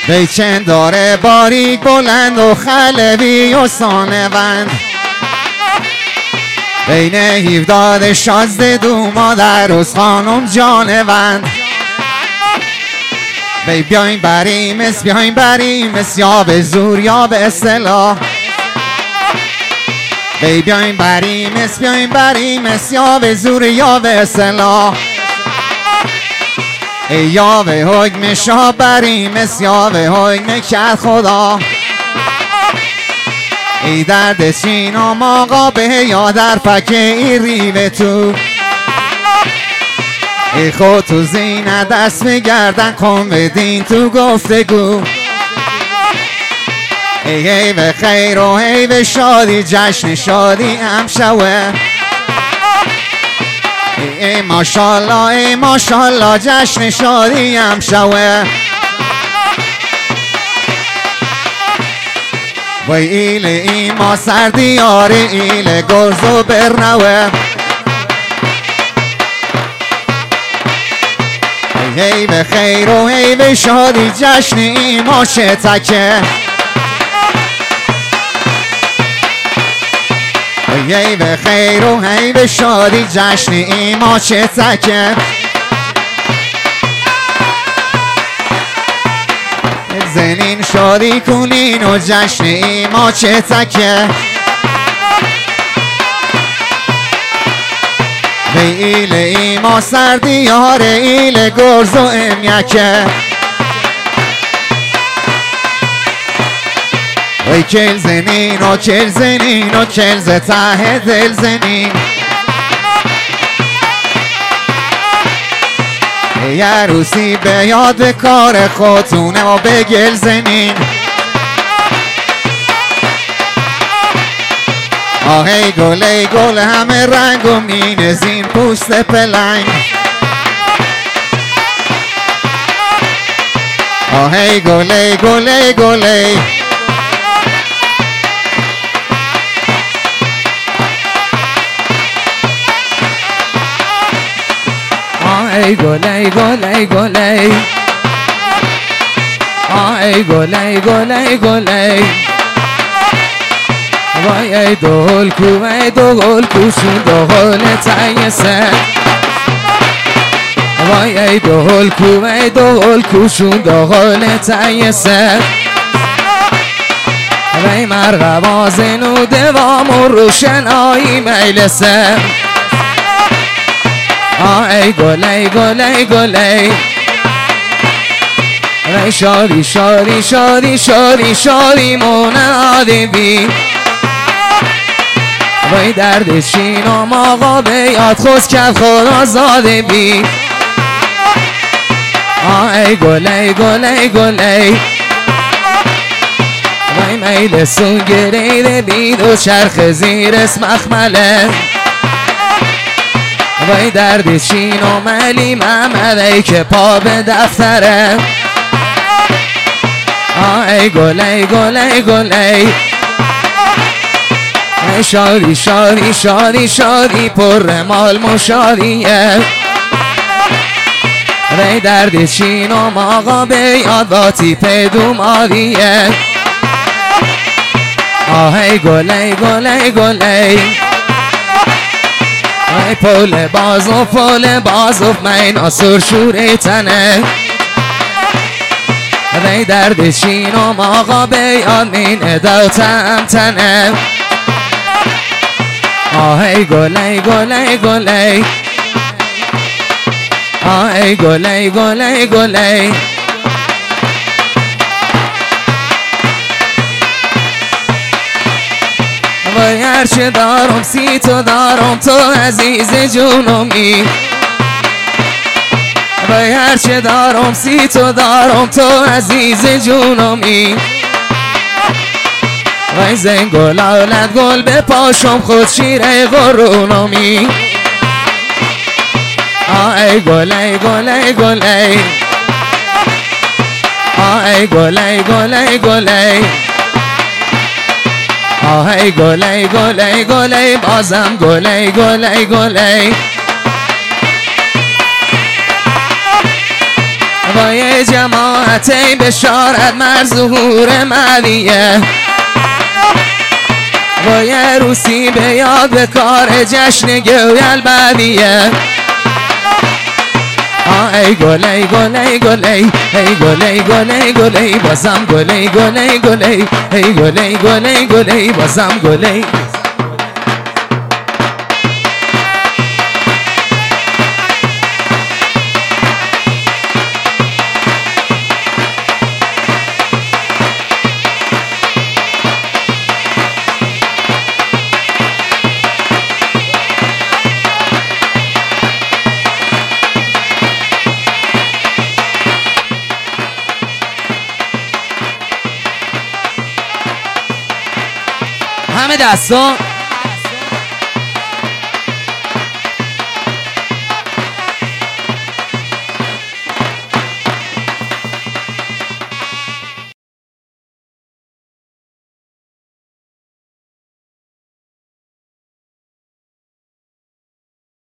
بیچن داره باریک بلند و خلوی و سانوند بین 17 16 دو مادر از خانم جانوند بیاین بریمس بیاین بریمس یا به زور یا به اصطلاح بیاین بریمس بیاین بریمس یا به زور یا به اصطلاح یا به حکم شاه بریمس یا به حکم کرد خدا ای درد سینام آقا به یا در فکه ای ریوه تو ای خود تو زینه دست بگردن کن بدین تو گفتگو ای به خیر و ای به شادی جشن شادی هم شوه ای ماشالله جشن شادی هم شوه وای ایل ایما سردیار ایل گرز و برنوه ای به خیر و ای به شادی جشن ایما شتکه ای به خیر و ای به شادی جشن ایما شتکه زنین شادی کنین و جشن ایما شتکه به ایل ایما سردیار ایل گرز و امیکه وی کل زنین و کل زنین و کل ز ته دل زنین ای عروسی به یاد به کار خودتونه و به گل زنین آهی گل ای گل همه رنگ و مینزین پوست پلنگ آهی گل ای گل ای گل ای ای گل ای گل ای گل ای ای گل ای گل ای گل ای وای ای دول کو ای دول کوشون دول تایسه وای ای دول کو ای دول کوشون دول تایسه وای مرغ زنو دوام و روشنایی میلسه ای گل ای گل ای گل ای ای شادی شادی شادی شادی شادی منادی بی وای درد شینام آقا به یاد خوز کرد خدا زاده بی ای گل ای گل ای گل ای وای میل سون گریده بی دو چرخ زیر اسم مخمله وای درد چین و ملی محمد ای که پا به دفتره ای گل ای گل ای گل ای شادی شادی شادی شادی پر مال مشادیه وای درد چین و آقا به یاد با تیپ دومادیه ای گل ای گل ای گل ای ای پول بازوف من آسور شوره تنه وی درد چینم آقا به یاد من اداتم تنه ای گل ای گل ای گل ای ای گل ای گل ای گل ای وای هرچه دارم سی تو دارم تو عزیز جونمی وای هرچه دارم سی تو دارم تو عزیز جونمی وای زنگ و لالت گل به پاشم خود شیره قرونمی ای گل ای گل ای گل ای ای گل ای گل ای گل ای ای گل ای گل ای گل ای بازم گل ای گل ای گل ای وای جماعت بشارت مر ظهور مهدیه وای روسی به یاد به کار جشن گویل بدیه ای گل ای گل ای گل ای ای گل ای گل ای گل ای بازم گل ای گل ای گل ای ای گل ای گل ای گل ای بازم گل ای همه دستا